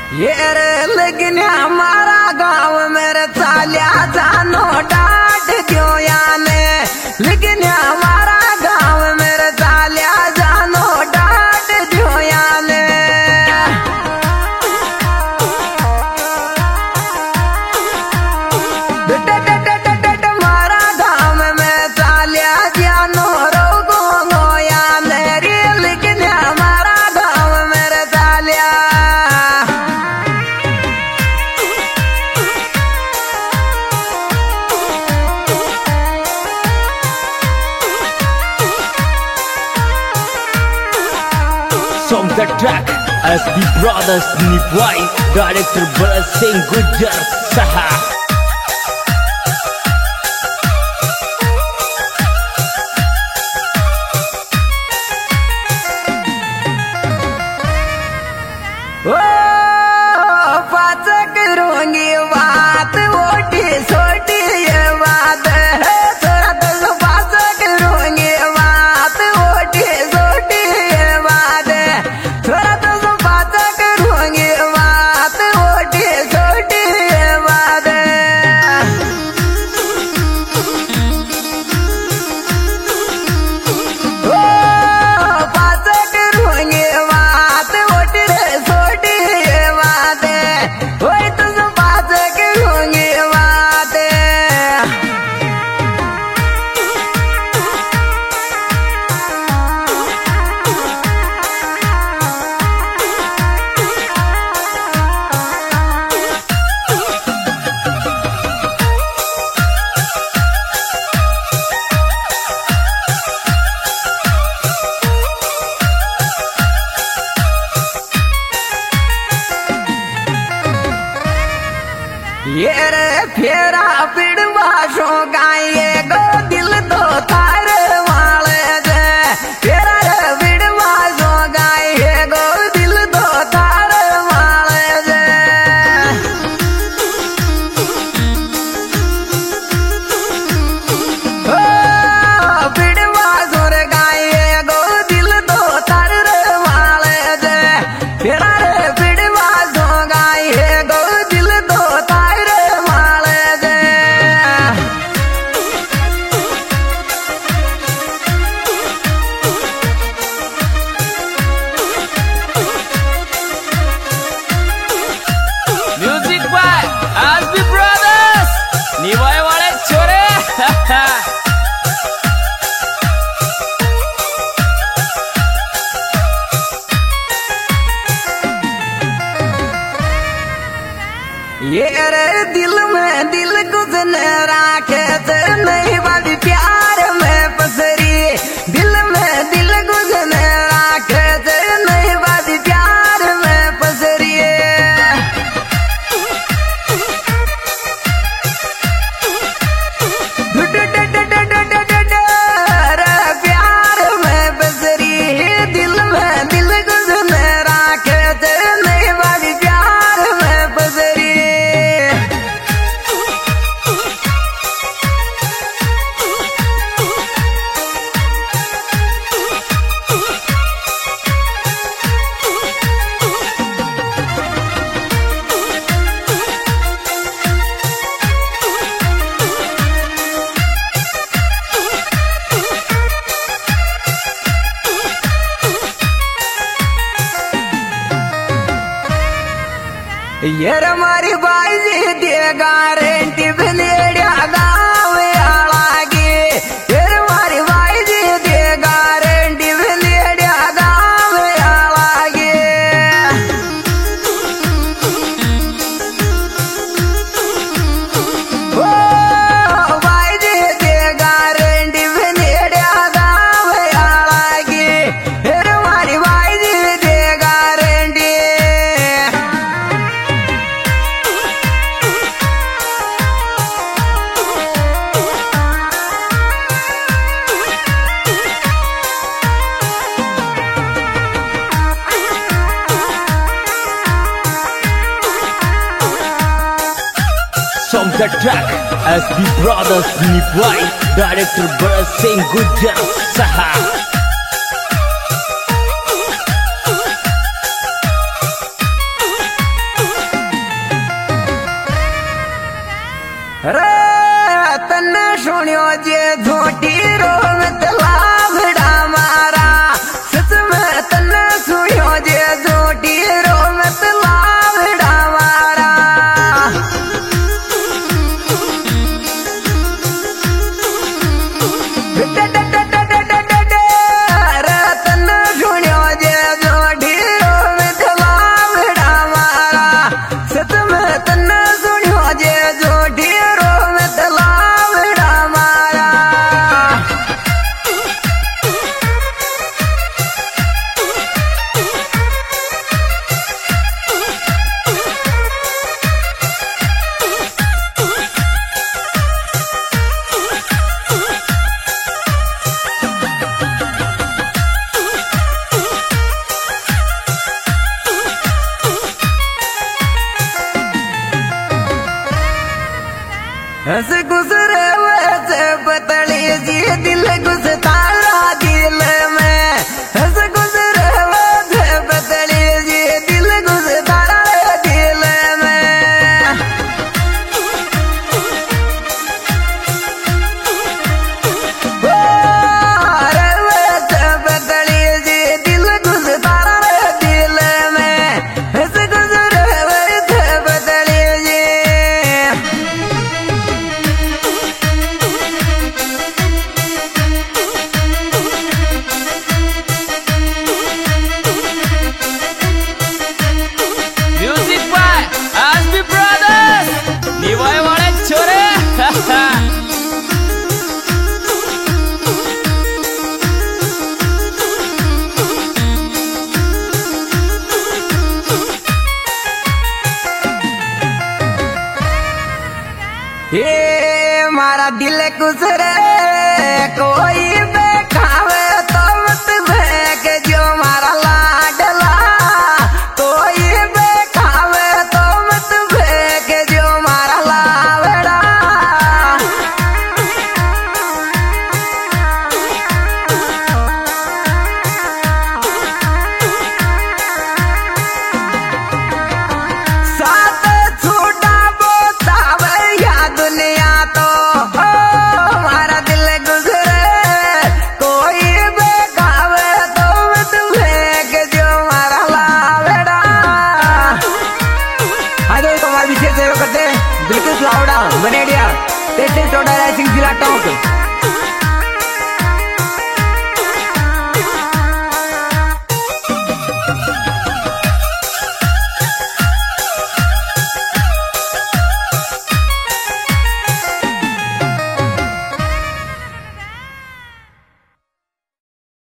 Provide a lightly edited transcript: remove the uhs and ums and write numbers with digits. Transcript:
ये रे लेकिन हमारा गांव मेरे चालिया जानो डांट क्यों याने, लेकिन हमारा गांव मेरे चालिया जानो डांट क्यों याने। हमारा गांव में चालिया जानो रोगो याने रे, लेकिन हमारा गांव मेरे चालिया। Song the track SB Brothers Nipwai, Director Bharat Singh Gujjar Saha. ओ पाच करूंगी बात छोटी छोटी ये बात है, थोड़ा तो पाच करूंगी बात छोटी छोटी ये बात है, थोड़ा तो पाच करूंगी बात छोटी छोटी ये बात है। ओ पाच करूंगी बात छोटी छोटी ये बात है, वही तुझ पाच करूंगी बात है। ये रे फेरा पिड़वा शो गाये गो दिल तो तार वाले दे, फेरा रे पिड़वा शो गाये गो दिल तो तार वाले दे। ओ पिड़वा शो रे गाये गो दिल तो तार वाले दे, फेरा रे पिड़वा शो गाये गो दिल तो तार वाले दे। Music by SB Brothers Nipwai wale chore. ये रे दिल में दिल गुजने राखे थे नहीं बाबी प्यार में पसरी, दिल में दिल गुजने राखे थे नहीं बाबी प्यार में पसरी। प्यार में पसरी, दिल में दिल गुजने राखे थे नहीं बाबी प्यार में पसरी। ये हमारी बाई जी दे गारंटी बनेड़ा गाँव आलागी, ये हमारी बाई जी दे गारंटी बनेड़ा गाँव आलागी। ओ बाई जी दे गारंटी बनेड़ा गाँव आलागी, ये हमारी बाई जी दे guarantee. Song the track SB Brothers Nipwai, Director Bharat Singh Gujjar Saha. सुनियो जे झोटी रो मतलावड़ा मारा सच में तन्ने सुनियो जे झोटी रो मतलावड़ा मारा तन्ने सुनियो जे झोटी रो मतलावड़ा मारा सच में तन्ने सुनियो जे झोटी रो मतलावड़ा मारा हंस गुजरे वैसे पतली जी दिल गुजतारा दिल में हंस गुजरे वैसे पतली जी दिल गुजतारा दिल में अरे वैसे पतली जी दिल गुजतारा दिल में हंस गुजरे वैसे पतली जी म्यूजिक बाय एसबी ब्रदर्स निवाय वाले छोरे ये मारा दिल गुजरे कोई बेखावे तो मत फेंक जो मारा लाडला कोई बेखावे तो मत फेंक जो मारा लावड़ा साथ छूटा बोतावे या दुनिया तो मारा दिल गुजरे कोई बेखावे तो मत फेंक जो मारा लावड़ा आज तो हमारे विशेष सेवा करते बिल्कुल लावड़ा बनेडिया तेज टोडा राइसिंग जिला टॉप